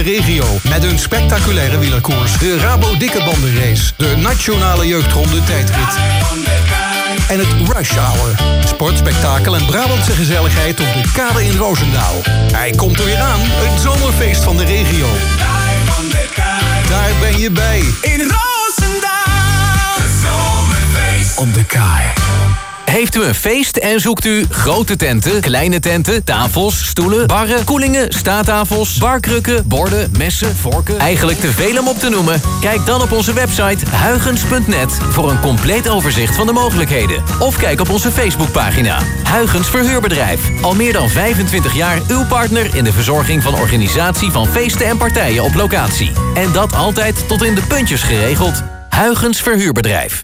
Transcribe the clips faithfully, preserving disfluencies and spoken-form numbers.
regio. Met een spectaculaire wielerkoers. De Rabo Dikke Banden Race. De Nationale Jeugdronde Tijdrit. En het Rush Hour. Sport, spektakel en Brabantse gezelligheid op de Kade in Roosendaal. Hij komt er weer aan. Het zomerfeest van de regio. Daar ben je bij. In Roosendaal. Het zomerfeest op de Kaai. Heeft u een feest en zoekt u grote tenten, kleine tenten, tafels, stoelen, barren, koelingen, staattafels, barkrukken, borden, messen, vorken? Eigenlijk te veel om op te noemen? Kijk dan op onze website huygens punt net voor een compleet overzicht van de mogelijkheden. Of kijk op onze Facebookpagina. Huygens Verhuurbedrijf. Al meer dan vijfentwintig jaar uw partner in de verzorging van organisatie van feesten en partijen op locatie. En dat altijd tot in de puntjes geregeld. Huygens Verhuurbedrijf.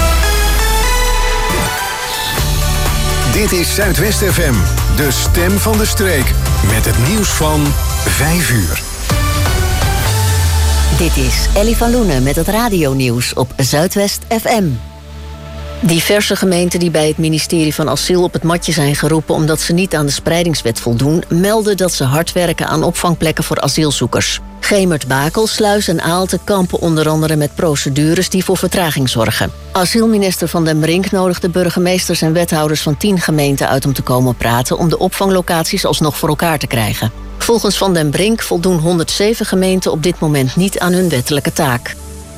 Dit is Zuidwest F M, de stem van de streek. Met het nieuws van vijf uur. Dit is Ellie van Loenen met het radionieuws op Zuidwest F M. Diverse gemeenten die bij het ministerie van Asiel op het matje zijn geroepen omdat ze niet aan de spreidingswet voldoen, melden dat ze hard werken aan opvangplekken voor asielzoekers. Gemert, Bakel, Sluis en Aalten kampen onder andere met procedures die voor vertraging zorgen. Asielminister Van den Brink nodigt de burgemeesters en wethouders van tien gemeenten uit om te komen praten om de opvanglocaties alsnog voor elkaar te krijgen. Volgens Van den Brink voldoen honderdzeven gemeenten op dit moment niet aan hun wettelijke taak.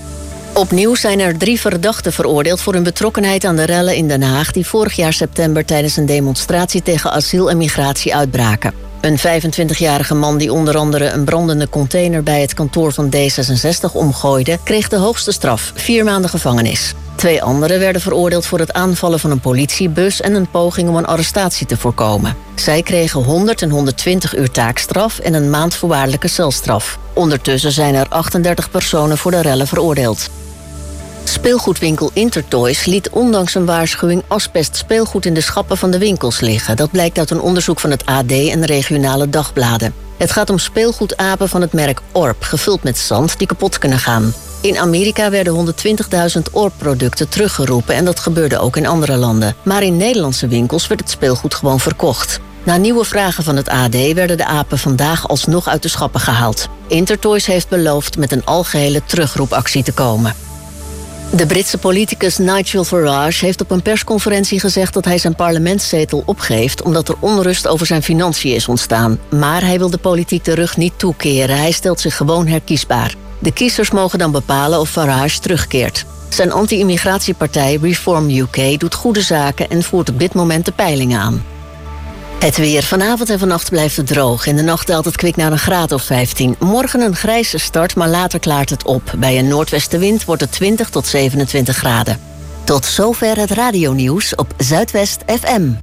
Opnieuw zijn er drie verdachten veroordeeld voor hun betrokkenheid aan de rellen in Den Haag die vorig jaar september tijdens een demonstratie tegen asiel en migratie uitbraken. Een vijfentwintigjarige man die onder andere een brandende container bij het kantoor van D zesenzestig omgooide, kreeg de hoogste straf, vier maanden gevangenis. Twee anderen werden veroordeeld voor het aanvallen van een politiebus en een poging om een arrestatie te voorkomen. Zij kregen honderd en honderdtwintig uur taakstraf en een maand voorwaardelijke celstraf. Ondertussen zijn er achtendertig personen voor de rellen veroordeeld. Speelgoedwinkel Intertoys liet ondanks een waarschuwing asbest speelgoed in de schappen van de winkels liggen. Dat blijkt uit een onderzoek van het A D en regionale dagbladen. Het gaat om speelgoedapen van het merk Orb, gevuld met zand die kapot kunnen gaan. In Amerika werden honderdtwintigduizend Orb-producten teruggeroepen en dat gebeurde ook in andere landen. Maar in Nederlandse winkels werd het speelgoed gewoon verkocht. Na nieuwe vragen van het A D werden de apen vandaag alsnog uit de schappen gehaald. Intertoys heeft beloofd met een algehele terugroepactie te komen. De Britse politicus Nigel Farage heeft op een persconferentie gezegd dat hij zijn parlementszetel opgeeft omdat er onrust over zijn financiën is ontstaan. Maar hij wil de politiek de rug niet toekeren. Hij stelt zich gewoon herkiesbaar. De kiezers mogen dan bepalen of Farage terugkeert. Zijn anti-immigratiepartij Reform U K doet goede zaken en voert op dit moment de peilingen aan. Het weer. Vanavond en vannacht blijft het droog. In de nacht daalt het kwik naar een graad of vijftien. Morgen een grijze start, maar later klaart het op. Bij een noordwestenwind wordt het twintig tot zevenentwintig graden. Tot zover het radionieuws op Zuidwest F M.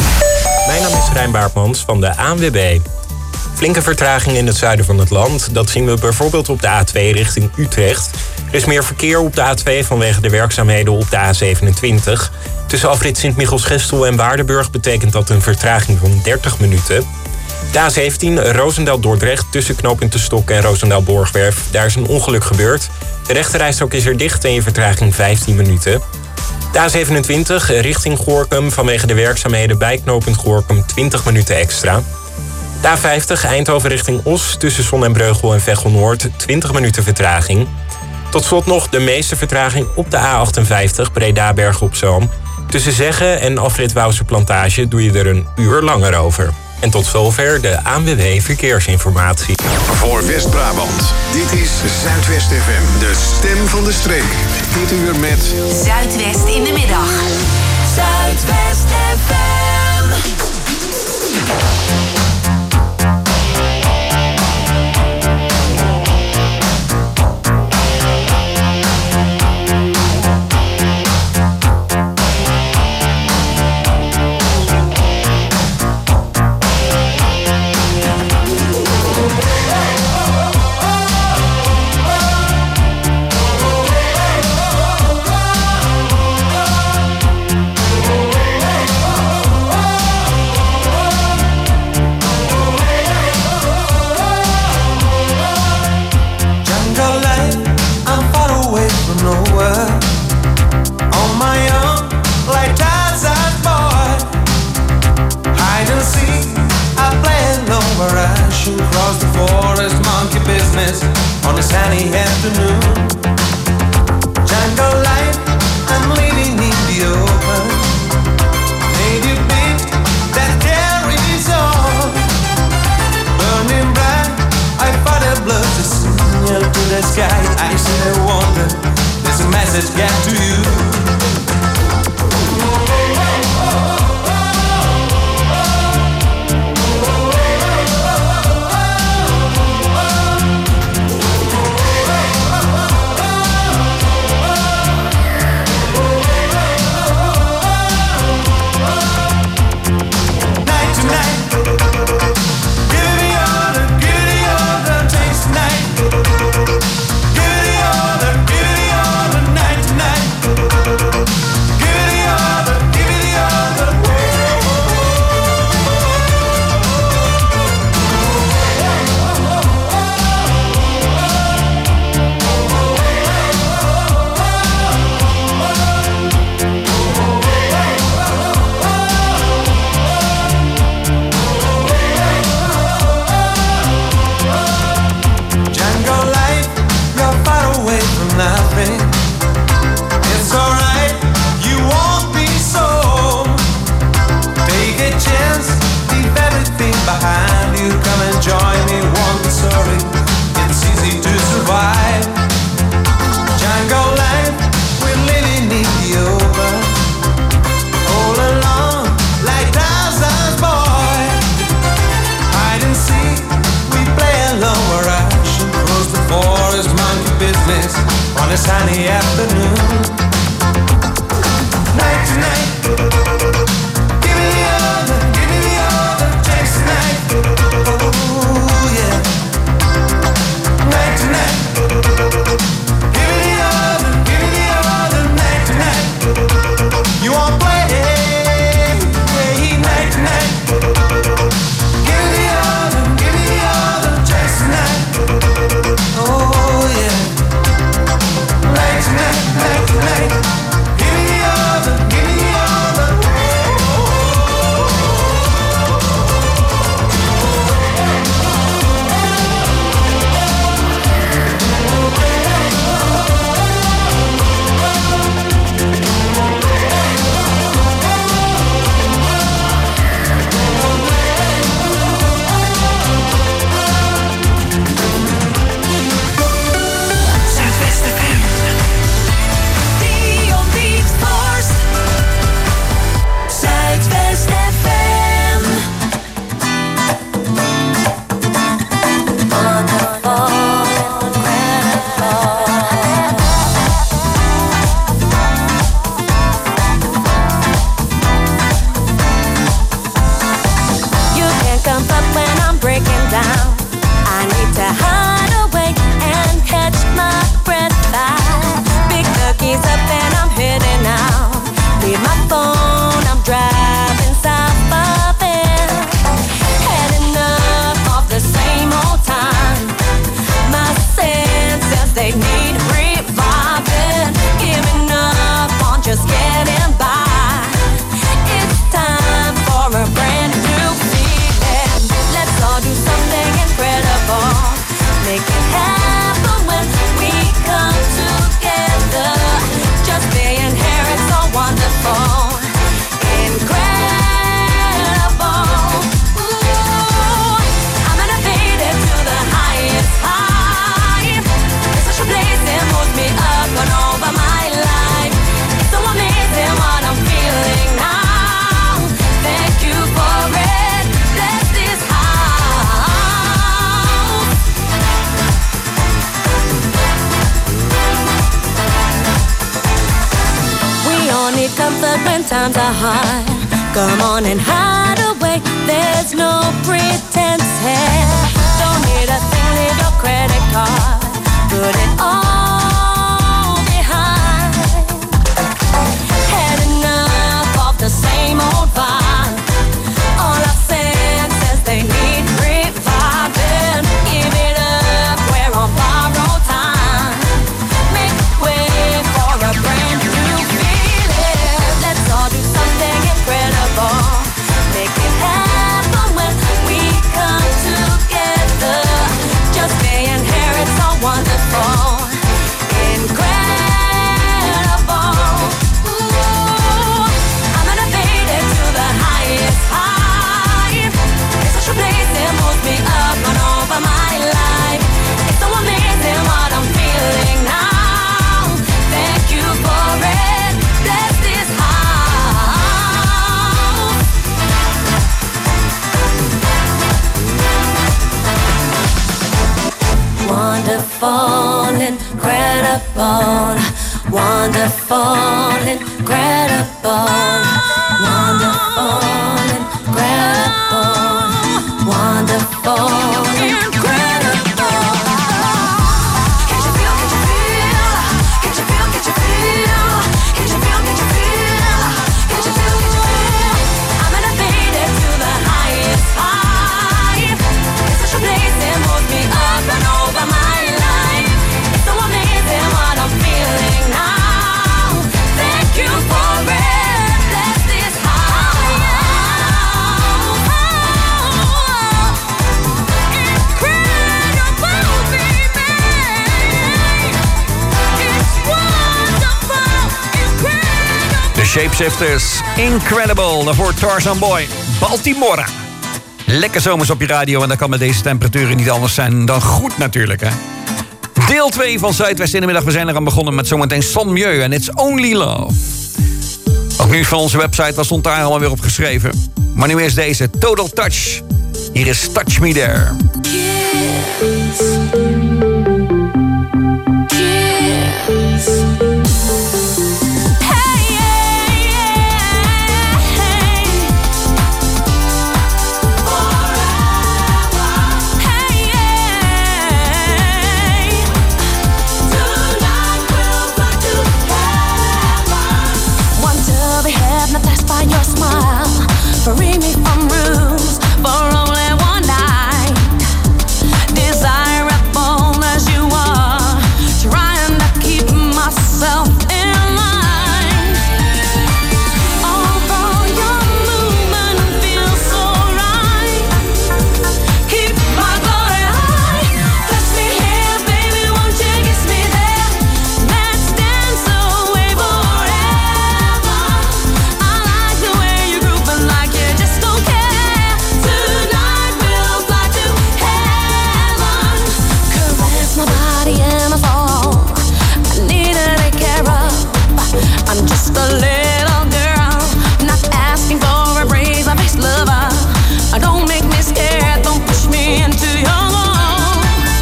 Mijn naam is Rijn Baartmans van de A N W B. Flinke vertraging in het zuiden van het land. Dat zien we bijvoorbeeld op de A twee richting Utrecht. Er is meer verkeer op de A twee vanwege de werkzaamheden op de A zevenentwintig. Tussen afrit Sint-Michels-Gestel en Waardenburg betekent dat een vertraging van dertig minuten. De A zeventien Roosendaal-Dordrecht tussen knooppunt De Stok en Roosendaal-Borgwerf. Daar is een ongeluk gebeurd. De rechterrijstrook is er dicht en je vertraging vijftien minuten. De A zevenentwintig richting Gorinchem vanwege de werkzaamheden bij knooppunt Gorinchem twintig minuten extra. De A vijftig Eindhoven richting Os tussen Zon en Breugel en Veghel-Noord twintig minuten vertraging. Tot slot nog de meeste vertraging op de A achtenvijftig Breda-Bergen op Zoom. Tussen Zeggen en afrit Wouwse Plantage doe je er een uur langer over. En tot zover de A N W B Verkeersinformatie. Voor West-Brabant, dit is Zuidwest F M, de stem van de streek. Dit uur met Zuidwest in de middag. Zuidwest F M. business on a sunny afternoon. Jungle life, I'm living in the open. Native beat that carries on. Burning bright, I fought a blood to signal to the sky. I said I wonder, there's a message get to you. On a sunny afternoon, night to night, give me the other, give me the other chance tonight. Oh yeah, night to night, give me the other, give me the other night to night. You won't play, yeah, night to night. Give me the other, give me the other chance tonight. Oh yeah. Night tonight, night tonight. Give me the other, give me the other. Times are hard. Come on and hide away. There's no pretense here. Don't need a thing, leave your credit card. Put it all behind. Had enough of the same old vibe. All our senses, they need reviving. Give it up, we're on borrowed time. Make way for a brand new feeling. Let's all do something incredible. Make it happen when we come together. Just being here wonderful, incredible, wonderful, incredible, wonderful, incredible, wonderful, incredible. Can't you feel, can't you feel, can't you feel, can't you feel, can't you feel, can't you feel, can't you feel, can't you feel? I'm elevated to the highest high. It's such a place that moves me up and over my life. It's so amazing what I'm feeling now. Thank you for it, bless this high. Incredible, baby. It's wonderful, incredible. De Shapeshifters, Incredible. Daarvoor Tarzan Boy, Baltimora. Lekker zomers op je radio en dat kan met deze temperaturen niet anders zijn dan goed natuurlijk, hè. Deel twee van Zuidwest in de middag. We zijn eraan begonnen met zometeen Son Mieu en It's Only Love. Ook nieuws van onze website, wat stond daar allemaal weer op geschreven. Maar nu is deze Total Touch. Hier is Touch Me There. Kiss. Kiss. Hey, yeah, yeah, hey. Forever. Hey, yeah. Tonight we'll fly to heaven. Want to be hypnotized by your smile. Free me from rules for only one night. Desirable as you are, trying to keep myself in line. Although your movement feels so right, keep my glory high. Touch me here, baby, won't you kiss me there? Let's dance away forever. I like the way you're grooving like you just don't care. Tonight we'll fly to heaven. Caress my body and my soul. I need to take care of. I'm just a little girl, not asking for a praise, I face lover. Don't make me scared, don't push me into your wall.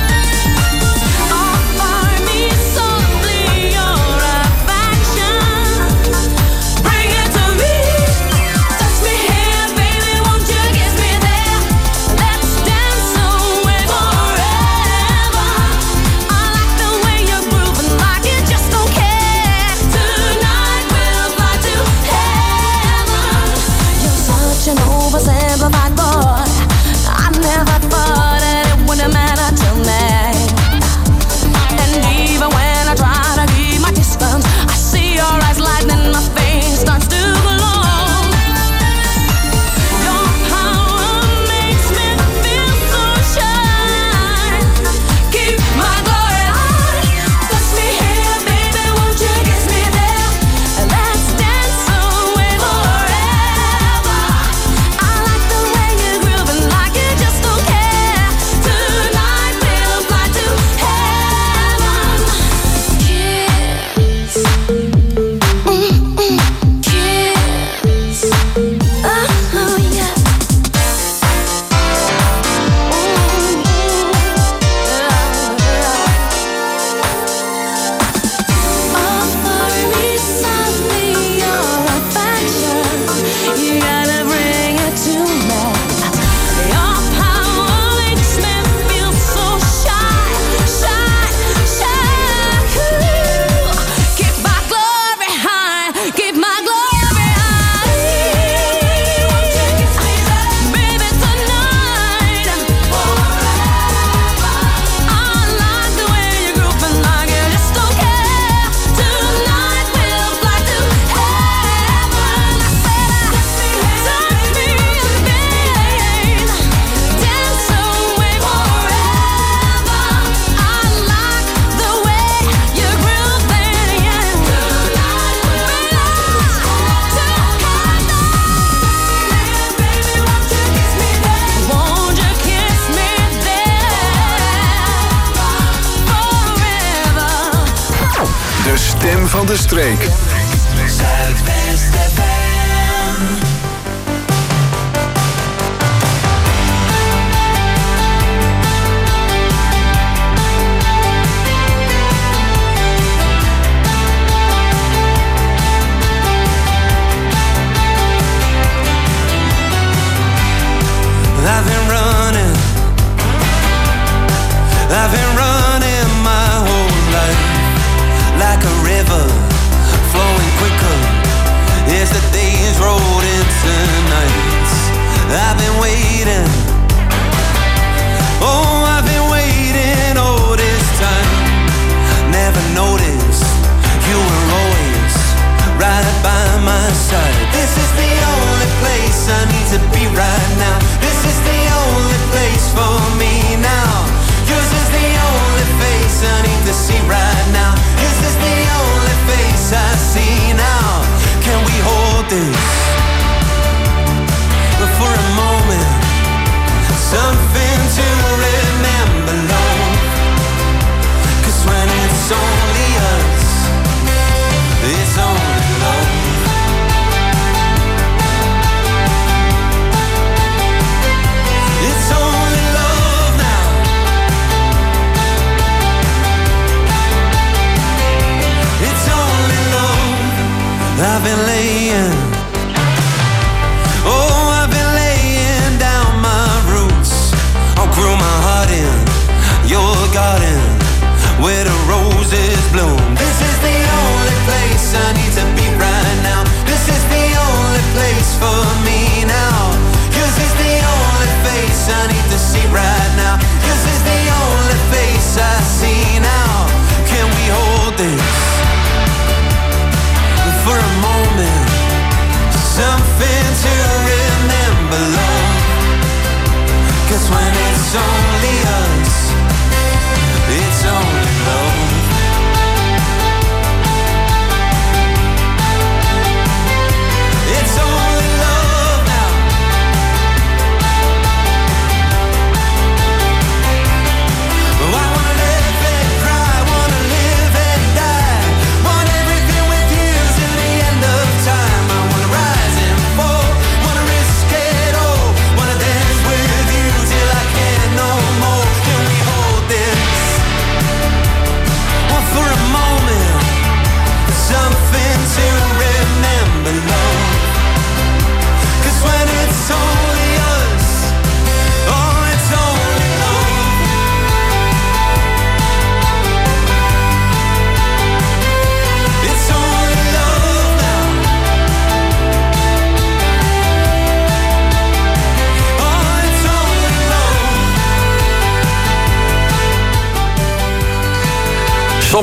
Offer me softly your affection. Bring it to me. Touch me here, baby, won't you kiss me there? Let's dance away forever. I like the way you're grooving like you just don't care. Tonight we'll fly to heaven. You're such an oversimplified boy. I never thought that it would matter till now. And even when I try to keep my distance, I see your eyes lightning, my face starts to glow. Your power makes me feel so shy. Keep my glory high. Touch me here, baby, won't you kiss me there? Let's dance away forever. I like the way you're grooving like you just don't care. Tonight we'll fly to heaven. Kiss. Mm-mm. Kiss. Oh, yeah. Offer me softly your affection. You gotta bring it to me. Your power makes me feel so shy, shy, shy. Ooh. Keep my glory high, keep my glory high. Baby, tonight, I like the way you're grooving like you just don't care. Tonight we'll fly to heaven. I said, touch me, babe, dance away forever. I like the way you're grooving, yeah. Tonight we'll fly to heaven. Baby, won't you kiss me there? Won't you kiss me there? Forever. De stem van de streek. Zuidwest F M.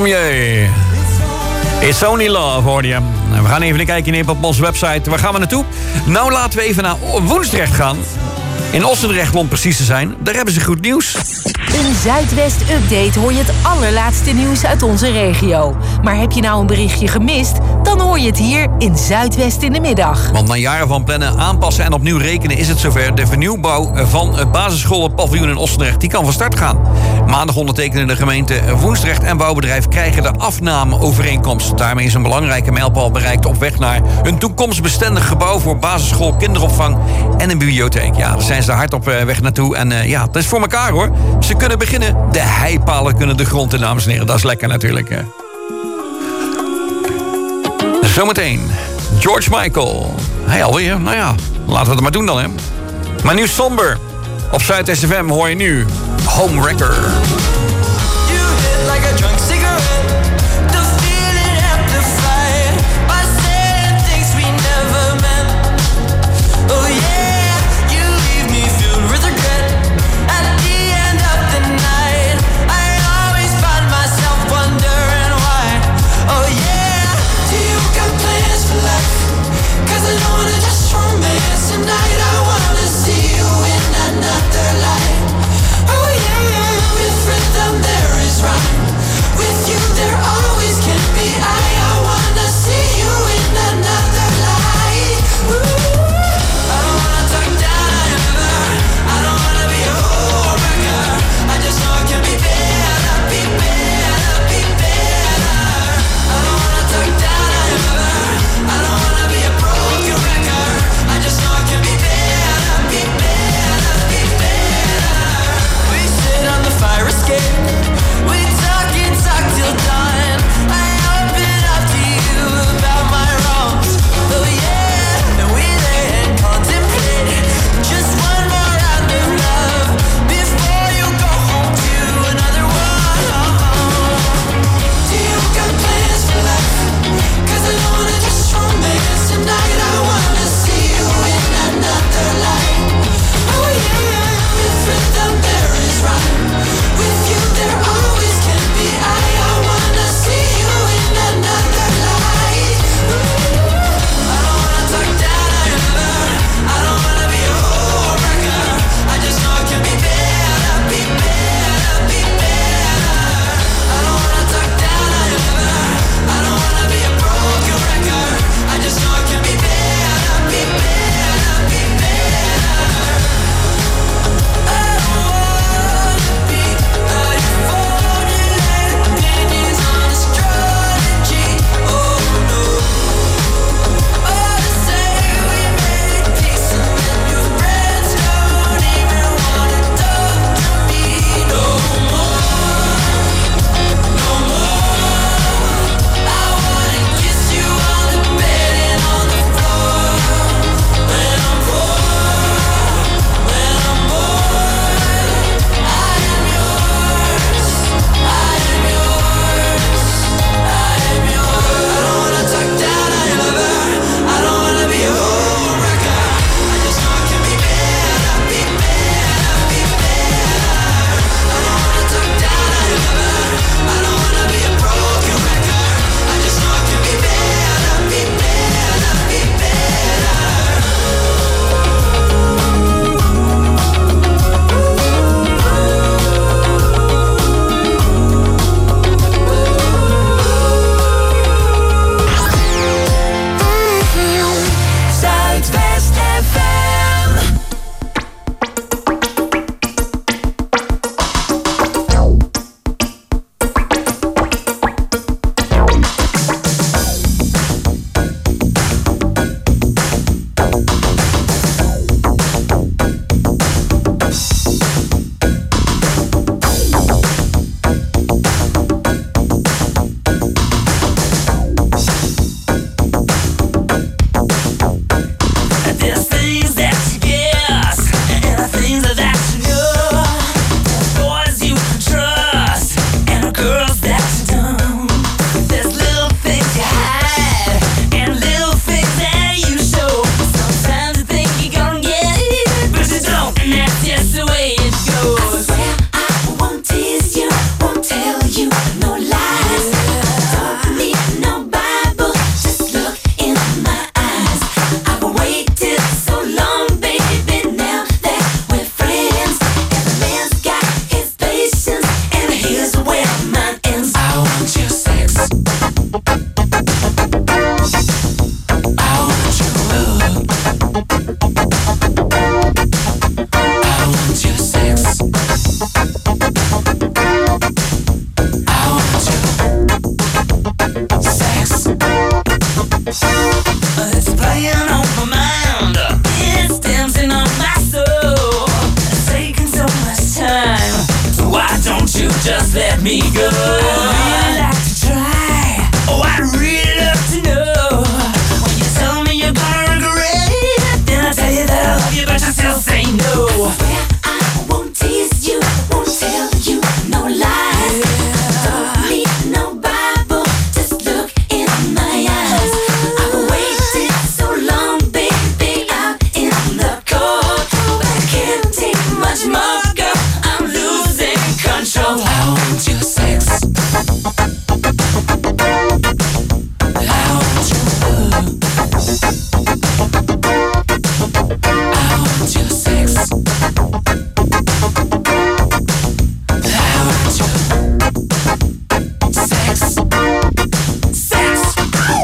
Sommier. It's only love, hoorde je. We gaan even een kijkje nemen op onze website. Waar gaan we naartoe? Nou, laten we even naar Woensdrecht gaan. In Ossendrecht, om precies te zijn. Daar hebben ze goed nieuws. Een Zuidwest Update hoor je het allerlaatste nieuws uit onze regio. Maar heb je nou een berichtje gemist? Dan hoor je het hier in Zuidwest in de middag. Want na jaren van plannen, aanpassen en opnieuw rekenen is het zover. De vernieuwbouw van het basisscholenpaviljoen in Ossendrecht die kan van start gaan. Maandag ondertekenen de gemeente Woensdrecht en bouwbedrijf krijgen de afnameovereenkomst. Daarmee is een belangrijke mijlpaal bereikt op weg naar een toekomstbestendig gebouw voor basisschool, kinderopvang en een bibliotheek. Ja, daar zijn ze hard op weg naartoe. En uh, ja, dat is voor elkaar hoor. Ze kunnen beginnen. De heipalen kunnen de grond in, dames en heren. Dat is lekker natuurlijk. Hè. Zometeen. George Michael. Hij alweer. Nou ja, laten we het maar doen dan, hè. Maar nu somber. Op Zuidwest F M hoor je nu Homewrecker. Tonight I wanna see you in another light. Oh yeah, with rhythm there is rhyme. With just let me go. I'd really like to try. Oh, I'd really love to know. When you tell me you're gonna regret it, then I tell you that I love you, but you still say no. Swear I won't tease you, won't tell you no lies. Don't need no Bible, just look in my eyes. I've waited so long, baby, out in the cold, but I can't take much more, girl. I'm losing control. I want your sex. I want your love. I want your sex. I want your sex. Sex.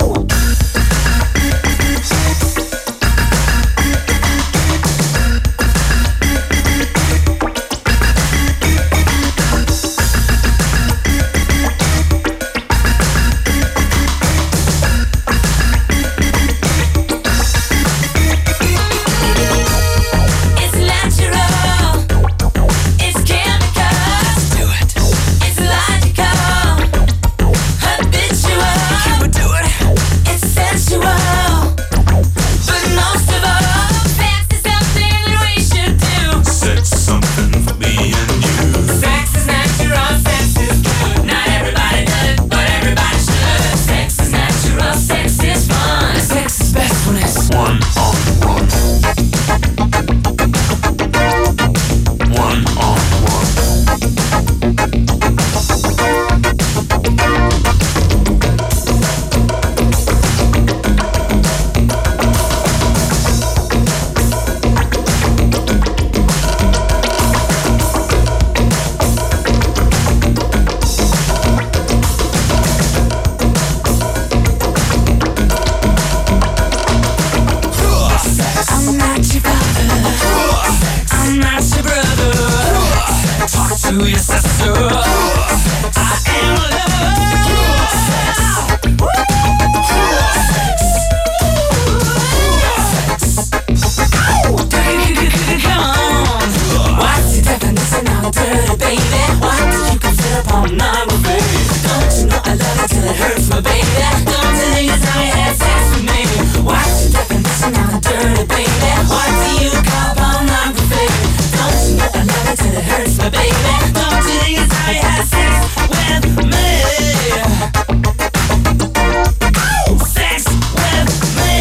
It's natural, it's chemical, Do it. it's logical, habitual. Can we do it? It's sensual, but most of all, sex is something that we should do. Sex is something for me and you. Sex is natural, sex is good. Not everybody does it, but everybody should. Sex is natural, sex is fun. Sex is best when it's one on one. One on one. I'm not your father. I'm not your brother. Talk to your sister. I am a lover. Come on. What's the definition of dirty, baby? What do you consider pornography? Don't you know I love it till it hurts my baby? Don't you think it's how you had sex with me? What's the definition of dirty, baby? What do you call pornography? Don't you know I love it till it hurts my baby? Don't you think it's how you had sex with me? Sex with me.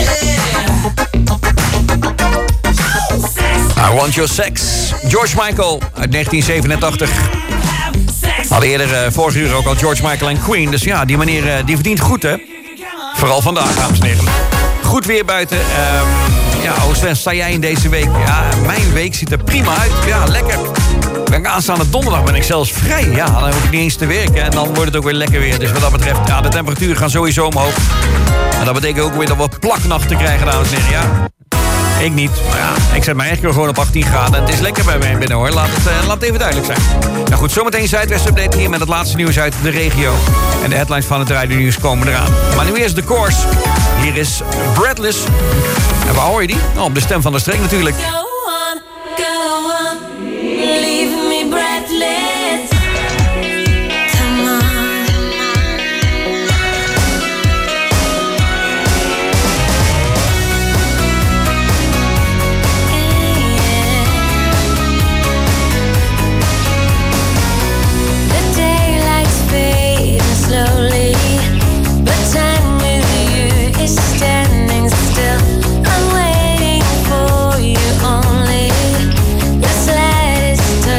Sex, I Want Your Sex. George Michael uit negentien zevenentachtig. sex. Hadden eerder uh, vorige uur ook al George Michael en Queen. Dus ja, die meneer uh, die verdient goed, hè? Vooral vandaag, dames en heren. Goed weer buiten. Um, ja, oh Sven, sta jij in deze week? Ja, mijn week ziet er prima uit. Ja, lekker. Ben ik aanstaande donderdag ben ik zelfs vrij. Ja, dan hoef ik niet eens te werken. En dan wordt het ook weer lekker weer. Dus wat dat betreft, ja, de temperaturen gaan sowieso omhoog. En dat betekent ook weer dat we plaknachten krijgen, dames en heren. Ja. Ik niet, maar ja, ik zet mijn echt gewoon op achttien graden. En het is lekker bij mij binnen, hoor. Laat het, uh, laat het even duidelijk zijn. Nou goed, zometeen Zuidwest Update hier met het laatste nieuws uit de regio. En de headlines van het radionieuws komen eraan. Maar nu eerst de course. Hier is Breathless. En waar hoor je die? Oh, op de stem van de streek natuurlijk. Go on, go on, leave me breathless. Come on. The daylight's fading slowly, but time with you is standing still. I'm waiting for you only. The slightest touch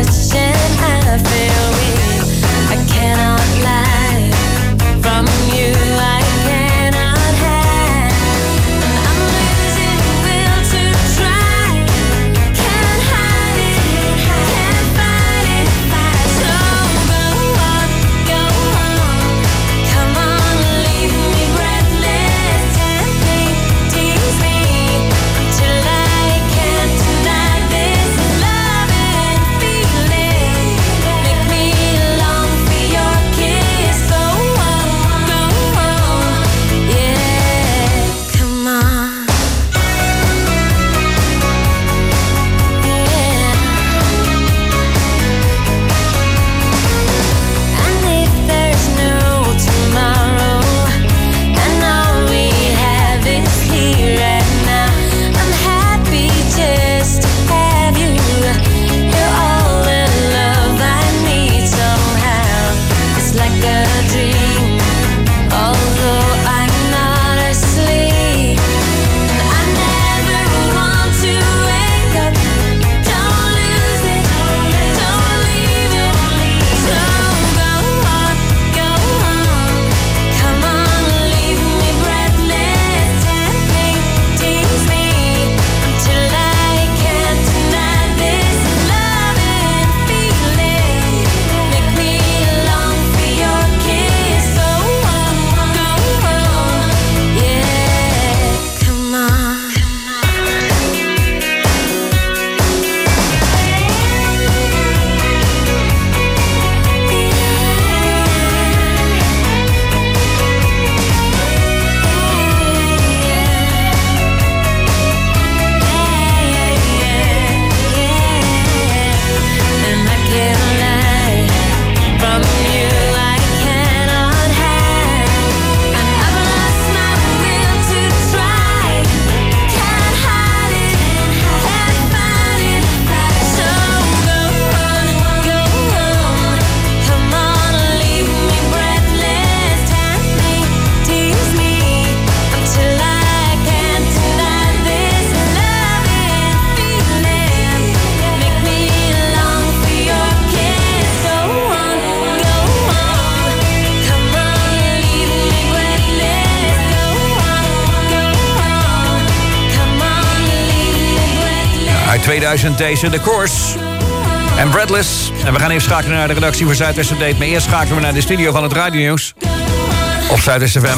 tweeduizend deze, The Course en Breathless. En we gaan even schakelen naar de redactie voor Zuidwest Update. Maar eerst schakelen we naar de studio van het radionieuws op Zuidwest F M.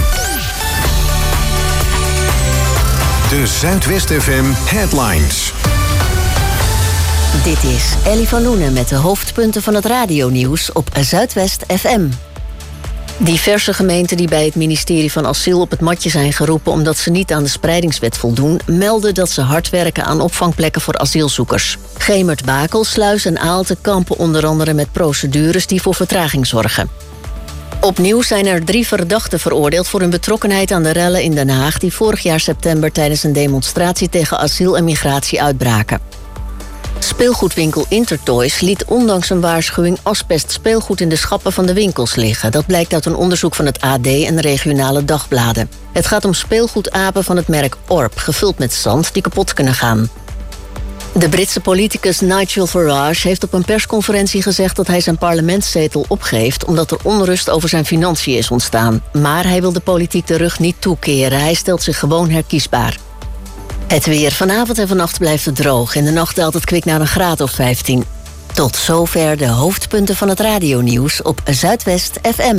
De Zuidwest F M Headlines. Dit is Ellie van Loenen met de hoofdpunten van het radionieuws op Zuidwest F M. Diverse gemeenten die bij het ministerie van Asiel op het matje zijn geroepen omdat ze niet aan de spreidingswet voldoen, melden dat ze hard werken aan opvangplekken voor asielzoekers. Gemert, Bakel, Sluis en Aalten kampen onder andere met procedures die voor vertraging zorgen. Opnieuw zijn er drie verdachten veroordeeld voor hun betrokkenheid aan de rellen in Den Haag die vorig jaar september tijdens een demonstratie tegen asiel en migratie uitbraken. Speelgoedwinkel Intertoys liet ondanks een waarschuwing asbest speelgoed in de schappen van de winkels liggen. Dat blijkt uit een onderzoek van het A D en regionale dagbladen. Het gaat om speelgoedapen van het merk Orb, gevuld met zand die kapot kunnen gaan. De Britse politicus Nigel Farage heeft op een persconferentie gezegd dat hij zijn parlementszetel opgeeft omdat er onrust over zijn financiën is ontstaan. Maar hij wil de politiek de rug niet toekeren. Hij stelt zich gewoon herkiesbaar. Het weer. Vanavond en vannacht blijft het droog. In de nacht daalt het kwik naar een graad of vijftien. Tot zover de hoofdpunten van het radionieuws op Zuidwest F M.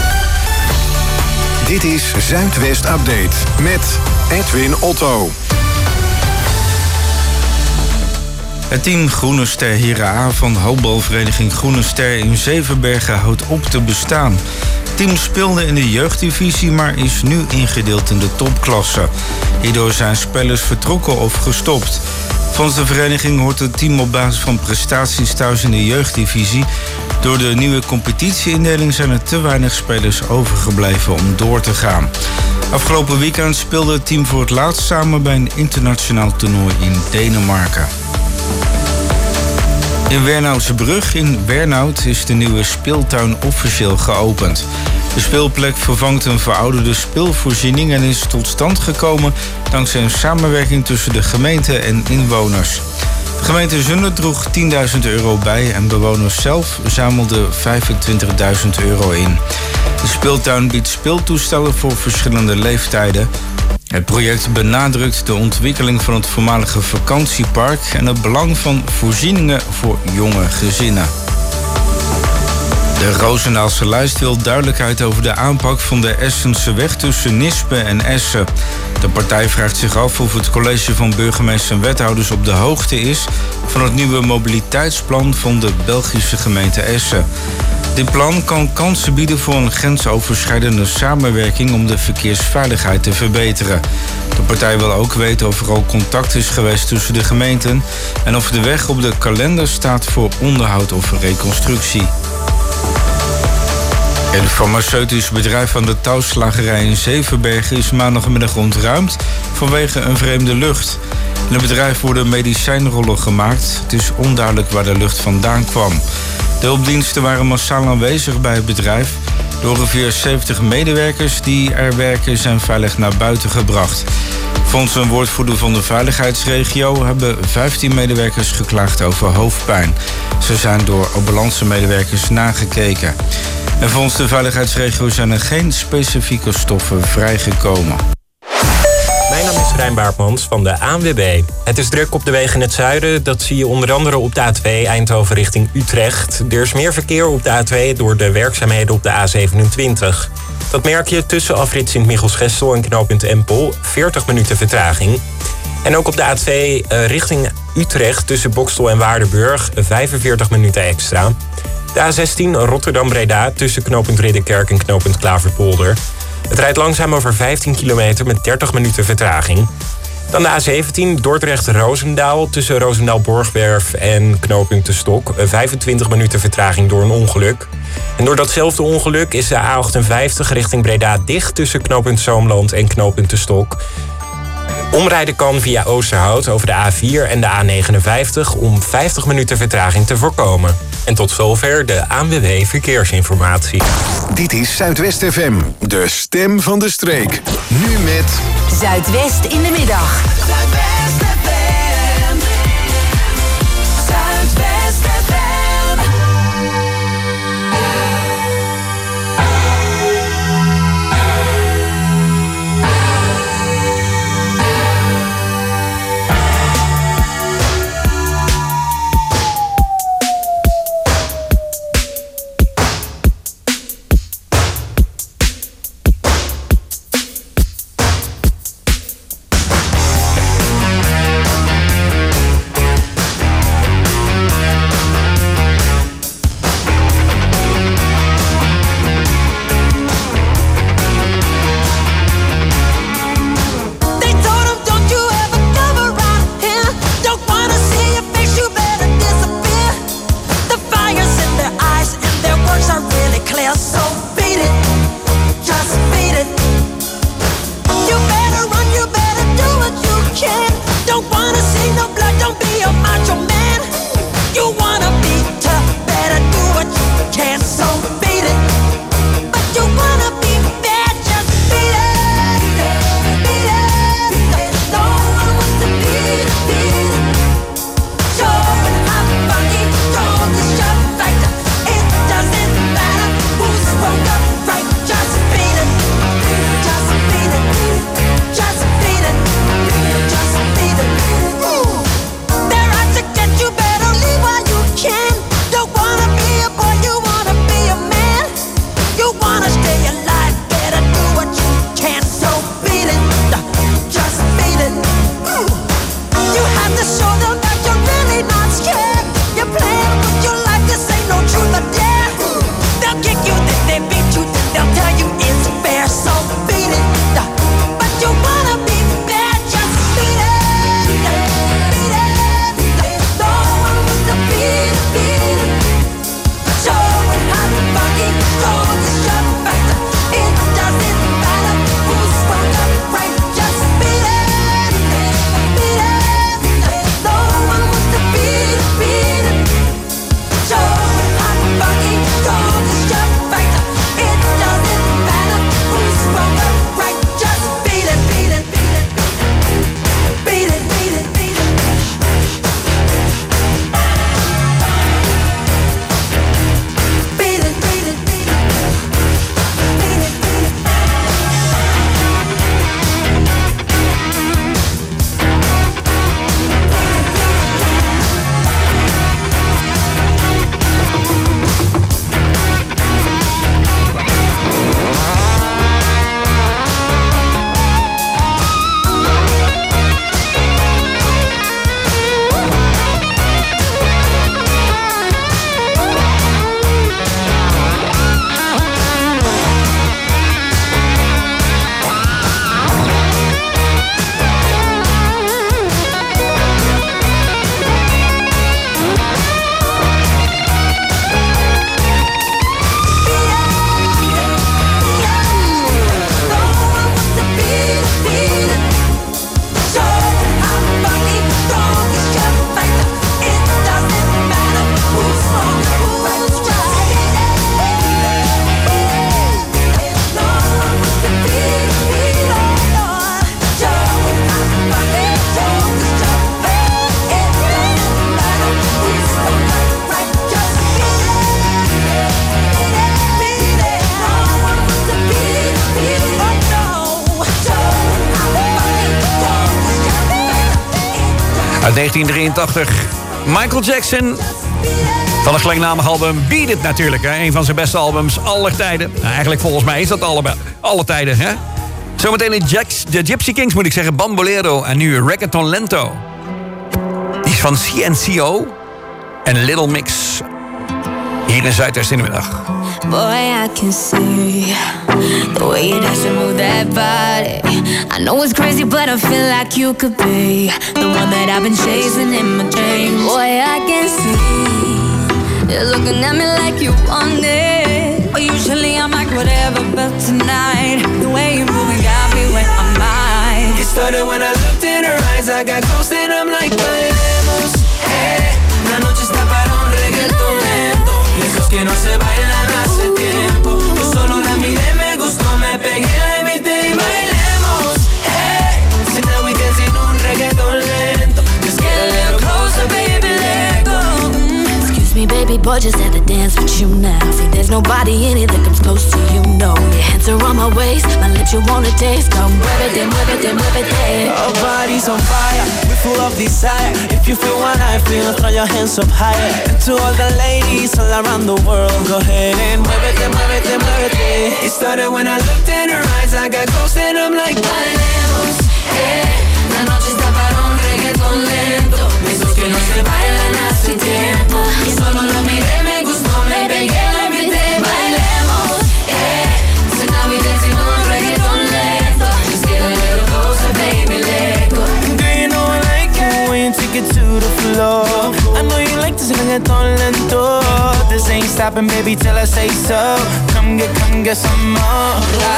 Dit is Zuidwest Update met Edwin Otto. Het team Groene Ster Heren A van houtbalvereniging Groene Ster in Zevenbergen houdt op te bestaan. Het team speelde in de jeugddivisie, maar is nu ingedeeld in de topklasse. Hierdoor zijn spelers vertrokken of gestopt. Volgens de vereniging hoort het team op basis van prestaties thuis in de jeugddivisie. Door de nieuwe competitieindeling zijn er te weinig spelers overgebleven om door te gaan. Afgelopen weekend speelde het team voor het laatst samen bij een internationaal toernooi in Denemarken. In Wernautsbrug in Wernhout is de nieuwe speeltuin officieel geopend. De speelplek vervangt een verouderde speelvoorziening en is tot stand gekomen dankzij een samenwerking tussen de gemeente en inwoners. De gemeente Zundert droeg tienduizend euro bij en bewoners zelf zamelden vijfentwintigduizend euro in. De speeltuin biedt speeltoestellen voor verschillende leeftijden. Het project benadrukt de ontwikkeling van het voormalige vakantiepark en het belang van voorzieningen voor jonge gezinnen. De Roosendaalse lijst wil duidelijkheid over de aanpak van de Essense weg tussen Nispen en Essen. De partij vraagt zich af of het college van burgemeesters en wethouders op de hoogte is van het nieuwe mobiliteitsplan van de Belgische gemeente Essen. Dit plan kan kansen bieden voor een grensoverschrijdende samenwerking om de verkeersveiligheid te verbeteren. De partij wil ook weten of er al contact is geweest tussen de gemeenten en of de weg op de kalender staat voor onderhoud of reconstructie. Het farmaceutisch bedrijf van de touwslagerij in Zevenbergen is maandagmiddag ontruimd vanwege een vreemde lucht. In het bedrijf worden medicijnrollen gemaakt. Het is onduidelijk waar de lucht vandaan kwam. De hulpdiensten waren massaal aanwezig bij het bedrijf. De ongeveer zeventig medewerkers die er werken zijn veilig naar buiten gebracht. Volgens een woordvoerder van de veiligheidsregio hebben vijftien medewerkers geklaagd over hoofdpijn. Ze zijn door ambulancemedewerkers nagekeken. En volgens de veiligheidsregio zijn er geen specifieke stoffen vrijgekomen. Mijn naam is Rijn Baartmans van de A N W B. Het is druk op de wegen in het zuiden. Dat zie je onder andere op de A twee Eindhoven richting Utrecht. Er is meer verkeer op de A twee door de werkzaamheden op de A zevenentwintig. Dat merk je tussen afrit Sint-Michels-Gestel en knooppunt Empel. veertig minuten vertraging. En ook op de A twee uh, richting Utrecht tussen Boxtel en Waardenburg. vijfenveertig minuten extra. De A zestien Rotterdam-Breda tussen knooppunt Ridderkerk en knooppunt Klaverpolder. Het rijdt langzaam over vijftien kilometer met dertig minuten vertraging. Dan de A zeventien Dordrecht-Roosendaal tussen Roosendaal-Borgwerf en knooppunt De Stok. vijfentwintig minuten vertraging door een ongeluk. En door datzelfde ongeluk is de A achtenvijftig richting Breda dicht tussen knooppunt Zoomland en knooppunt De Stok. Omrijden kan via Oosterhout over de A vier en de A negenenvijftig om vijftig minuten vertraging te voorkomen. En tot zover de A N W B Verkeersinformatie. Dit is Zuidwest F M, de stem van de streek. Nu met Zuidwest in de middag. Zuidwest F M. Zuidwest F M. negentien drieëntachtig. Michael Jackson. Van het gelijknamige album Beat It natuurlijk. Hè? Een van zijn beste albums aller tijden. Nou, eigenlijk volgens mij is dat alle, alle tijden. Hè? Zometeen de, Jax, de Gypsy Kings moet ik zeggen. Bambolero en nu Reggaeton Lento. Die is van C N C O en Little Mix. Hier in Zuidwest in de middag. Boy, I can see the way you dance and move that body. I know it's crazy, but I feel like you could be the one that I've been chasing in my dreams. Boy, I can see you're looking at me like you want it. But usually I'm like whatever, but tonight the way you're moving got me where I'm at. It started when I looked in her eyes. I got close and I'm like, bailemos, hey. La noche está para un reggaeton lento. Esos que no se bailan hace tiempo. Yo solo la miré, me gustó, me pegué, la invité y bailemos, hey. So now we dancing un reggaeton lento. Just get a little closer, baby, let go. Excuse me, baby boy, just had to dance with you now. See, there's nobody in it that comes close to you, no. Your hands are on my waist, my lips you wanna taste. Come muévete, muévete, muévete. Our bodies on fire, we're full of desire. If you feel what I feel, throw your hands up higher. And to all the ladies all around the world, go ahead and muévete, muévete, muévete. It started when I looked in her eyes. I got close and I'm like, bailemos, hey. La noche está para un reggaeton lento. Esos que no se bailan hace tiempo. Y solo lo miré, me gustó, me pegué, la invité, bailemos, hey. So now we dancing on reggaeton lento. Just get a little closer, baby, let go. Do you know I like it when you take it to the floor? I know you like this reggaeton lento. This ain't stopping, baby, till I say so. Come get, come get some more.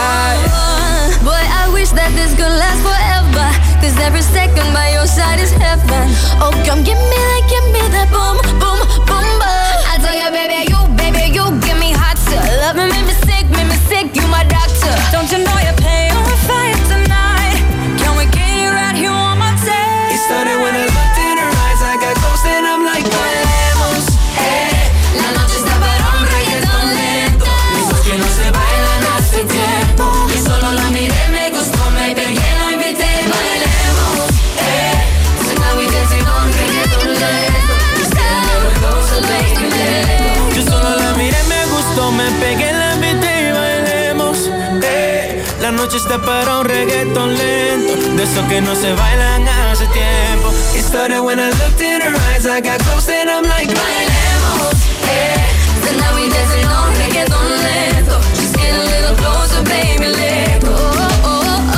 Oh, boy, I wish that this could last forever. Cause every second by your side is heaven. Oh, come give me that, give me that boom, boom, boom, boom. I tell you, baby, you, baby, you give me hot too. Love me, make me sick, make me sick, you my doctor. Don't you know you're paying on fire tonight? Can we get you right here on my tape? It started when I looked in her eyes. I got close and I'm like, bailemos, hey. La noche está para un reggaeton lento. Esos que no se bailan hace tiempo. Y solo la miré, me gustó, me pegué, la invité, bailemos, hey. So now we dancing on reggaeton lento. Just get a little closer, baby, let go. Yo solo la miré, me gustó, me pegué, la invité y bailemos, hey. La noche está para un reggaeton lento. De esos que no se bailan hace tiempo. It started when I looked in her eyes. I got close and I'm like, bailemos, hey. So now we dancing on reggaeton lento. Just get a little closer, baby, let go. Oh, oh, oh.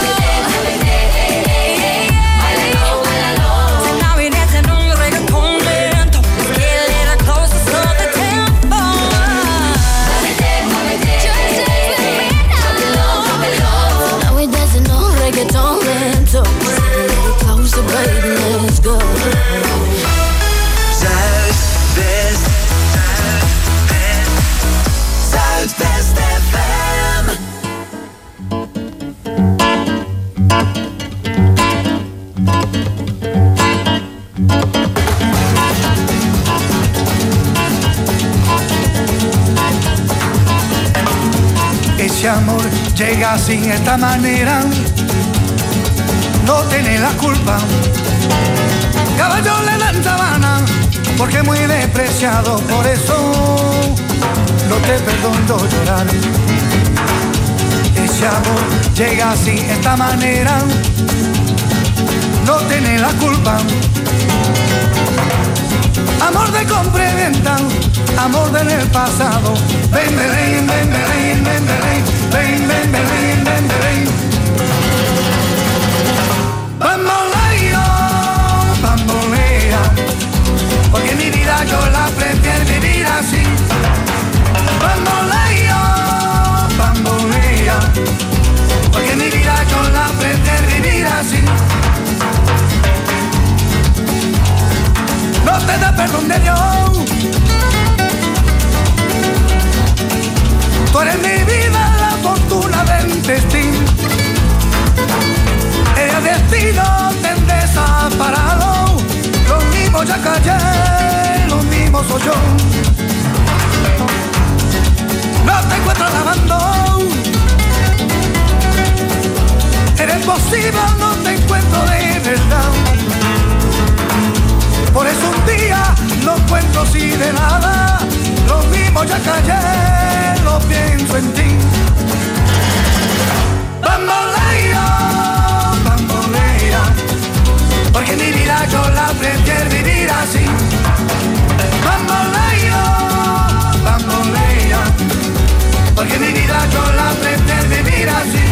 So now we dancing on reggaeton lento. Just get a little closer, slow the tempo. Now we dancing on reggaeton lento. Just get a little closer, baby, let's go. Zuidwest, Zuidwest F M. Ese amor llega así, de esta manera, no tiene la culpa. Caballo le dan sabana, porque muy despreciado, por eso no te perdono llorar. Ese amor llega así, de esta manera, no tiene la culpa. Amor de compra y venta, amor del pasado. Ven, ven, ven, ven, ven, ven, ven, ven, ven, ven, ven, ven. Bamboleo, bambolea, porque mi vida yo la prefiero vivir así. Bamboleo, bambolea, porque mi vida yo la prefiero vivir así. No te da perdón de Dios. Tú eres mi vida, la fortuna del destino. El destino te desaparado. Lo mismo ya callé, lo mismo soy yo. No te encuentro lavando. Eres posible, no te encuentro de verdad. Por eso un día no cuento así de nada. Lo mismo ya callé, lo pienso en ti. Bamboleo, bambolea, porque mi vida yo la prefiero vivir así. Bamboleo, bambolea, porque mi vida yo la prefiero vivir así.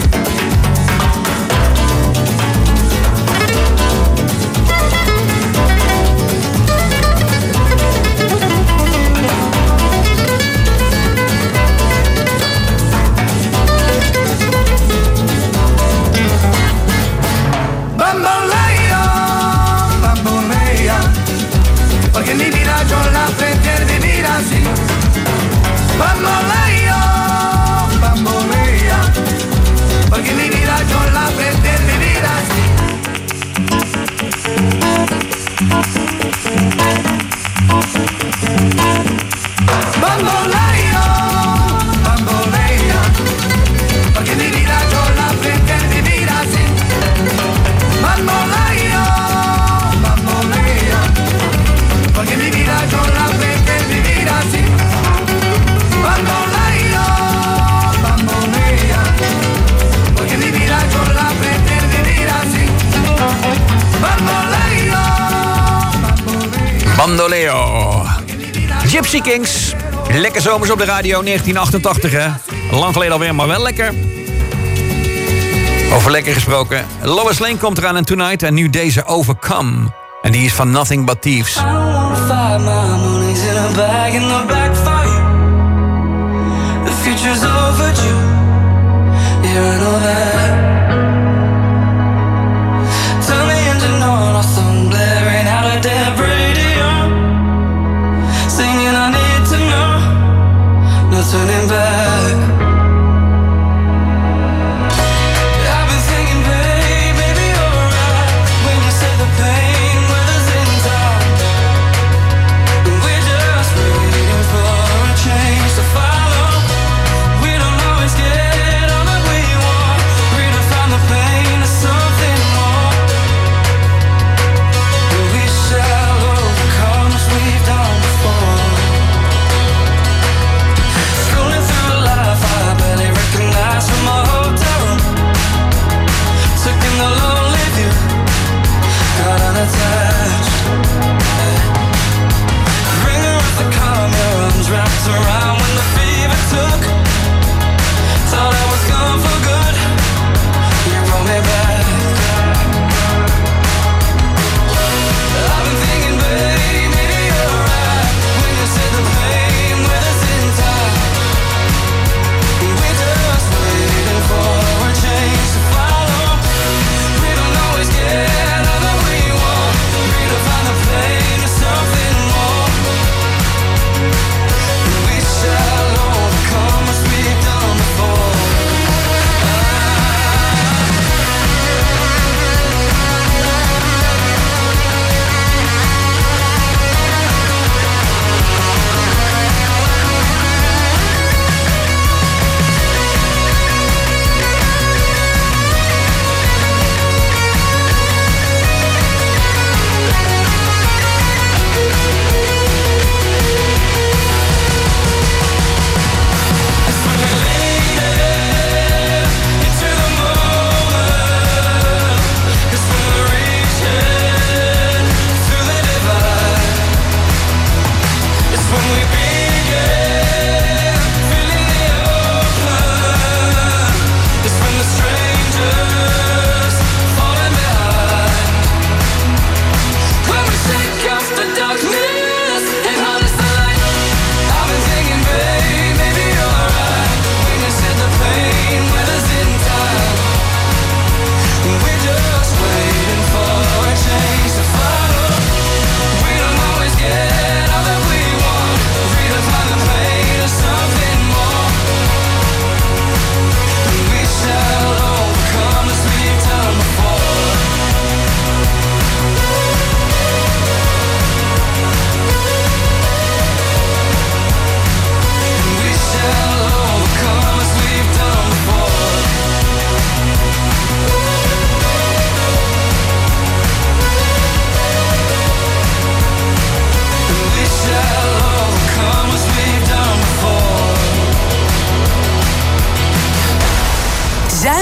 Bamboleo, bambolea, porque mi vida yo la prefiero vivir así. Bamboleo, bambolea, porque mi vida yo la prefiero vivir así. Bamboleo, bambolea, porque mi vida yo la prefiero vivir así. Bamboleo, bambolea, porque mi vida yo la prefiero vivir así. Bamboleo, bambolea, porque mi vida yo la prefiero vivir así. Bamboleo, Bandoleo. Gypsy Kings. Lekker zomers op de radio, negentien achtentachtig hè. Lang geleden alweer, maar wel lekker. Over lekker gesproken. Lois Lane komt eraan en Tonight. En nu deze Overcome. En die is van Nothing But Thieves. Five my money's in a bag in the back for you. The future's overdue. Yeah, I know that. Turn the engine on, our song blaring out a dead radio. Singing I need to know. No turning back. I've been thinking, babe, maybe you're right when you say the pain weather's in time. We're just waiting for a change to follow. We don't always get all that we want. Redefine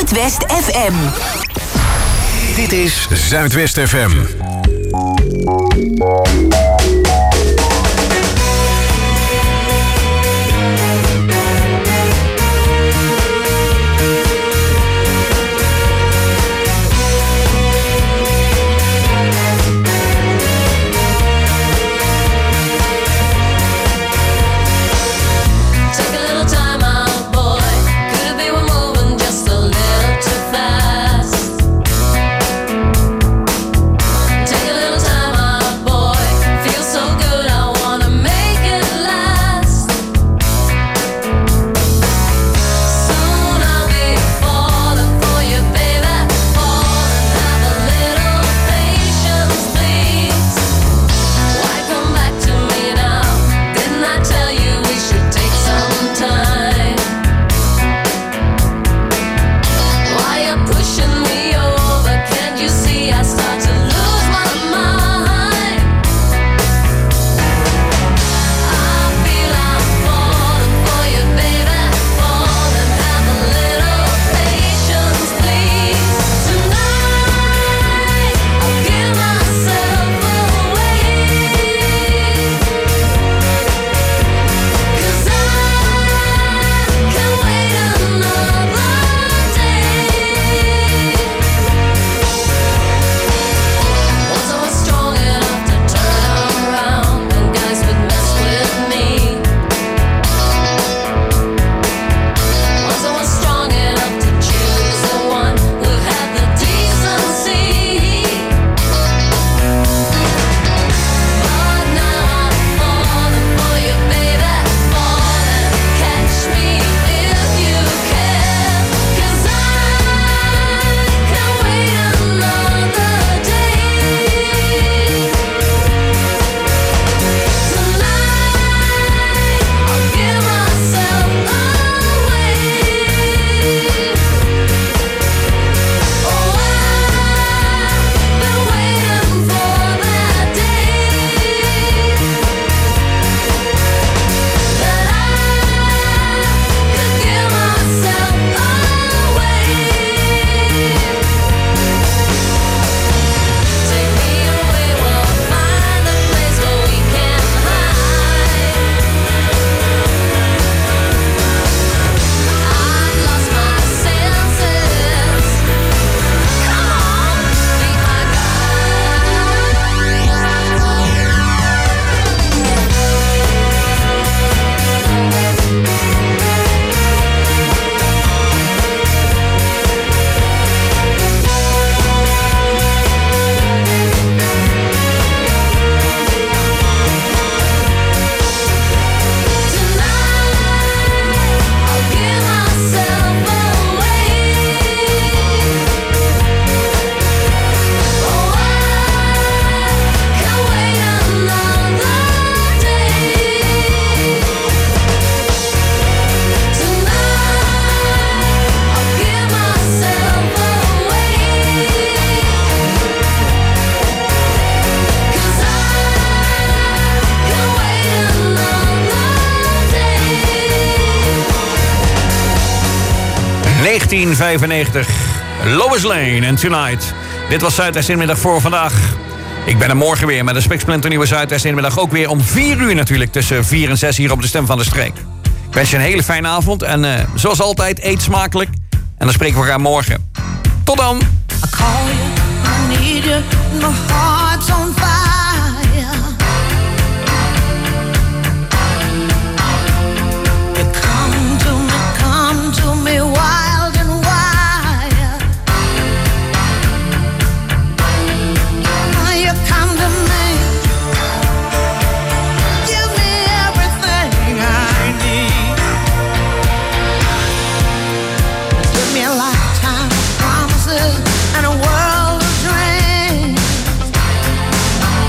Zuidwest F M. Dit is Zuidwest F M. negentien vijfennegentig. Lois Lane en Tonight. Dit was Zuidwest Inmiddag voor vandaag. Ik ben er morgen weer met een spiksplinternieuwe Zuidwest Inmiddag. Ook weer om vier uur natuurlijk, tussen vier en zes hier op de Stem van de Streek. Ik wens je een hele fijne avond en uh, zoals altijd, eet smakelijk. En dan spreken we elkaar morgen. Tot dan! I call you, I need you, my heart's on fire. You come to me, come to me wild and wild. You come to me, give me everything I need. Give me a lifetime of promises and a world of dreams.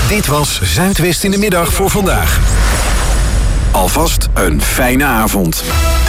Dit was Zuidwest in de middag voor vandaag. Alvast een fijne avond.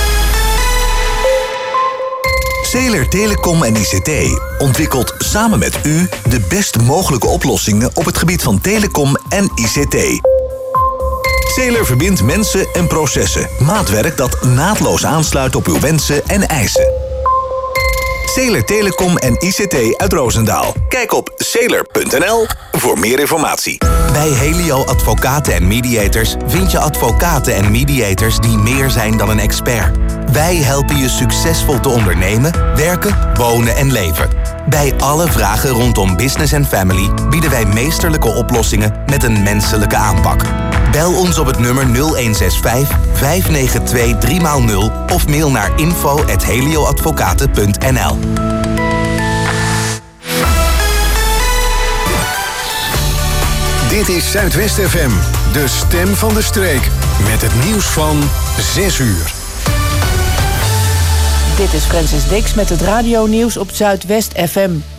Zeeler Telecom en I C T ontwikkelt samen met u de best mogelijke oplossingen op het gebied van telecom en I C T. Zeeler verbindt mensen en processen. Maatwerk dat naadloos aansluit op uw wensen en eisen. Zeeler Telecom en I C T uit Roosendaal. Kijk op zeeler punt n l voor meer informatie. Bij Helio Advocaten en Mediators vind je advocaten en mediators die meer zijn dan een expert. Wij helpen je succesvol te ondernemen, werken, wonen en leven. Bij alle vragen rondom business en family bieden wij meesterlijke oplossingen met een menselijke aanpak. Bel ons op het nummer nul een zes vijf, vijf negen twee, drie nul of mail naar info at helioadvocaten punt n l. Dit is Zuidwest F M, de stem van de streek. Met het nieuws van zes uur. Dit is Francis Dix met het radionieuws op Zuidwest F M.